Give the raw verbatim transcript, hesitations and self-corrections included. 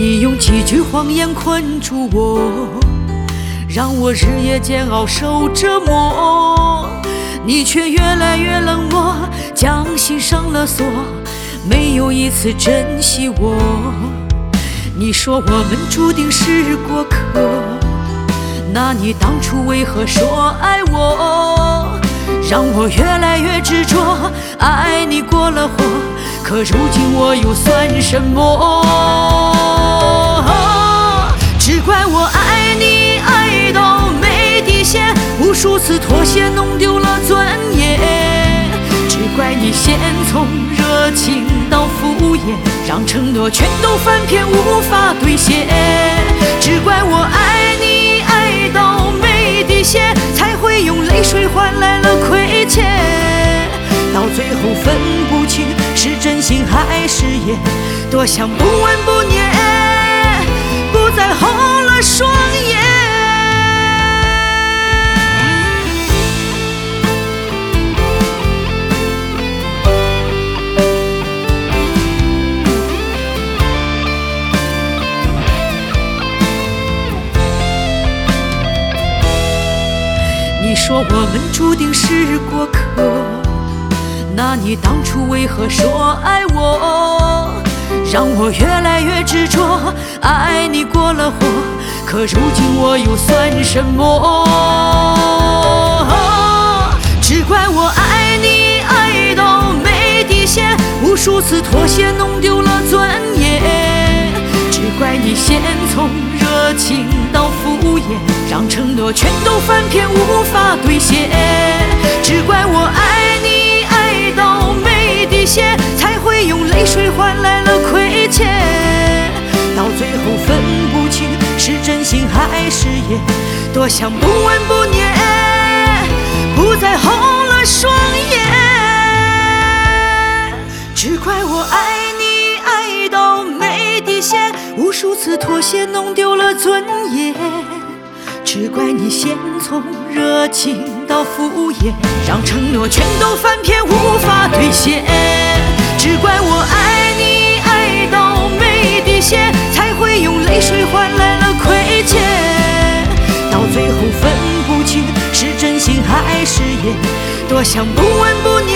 你用几句谎言困住我，让我日夜煎熬受折磨，你却越来越冷漠，将心上了锁，没有一次珍惜我。你说我们注定是过客，那你当初为何说爱我？让我越来越执着，爱你过了火，可如今我又算什么？只怪我爱你爱到没底线，无数次妥协弄丢了尊严，只怪你先从热情到敷衍，让承诺全都翻篇无法兑现。只怪我爱你爱到没底线，才会用泪水换来了亏欠，到最后分不清是真心还是眼，多想不闻不念，不再红了双眼。你说我们注定是过客，那你当初为何说爱我？让我越来越执着，爱你过了火，可如今我又算什么？只怪我爱你爱到没底线，无数次妥协弄丢了尊严，只怪你先从热情到敷衍，让承诺全都翻篇无法兑现。只怪我爱你爱到没底线，才会用泪水换来了亏欠，到最后分不清是真心还是眼，多想不闻不念，不再红了双眼。只怪我爱你爱到没底线，无数次妥协弄丢了尊严，只怪你先从热情到敷衍，让承诺全都翻篇无法兑现。只怪我爱你爱到没底线，才会用泪水换来了亏欠，到最后分不清是真心还是眼，多想不闻不念，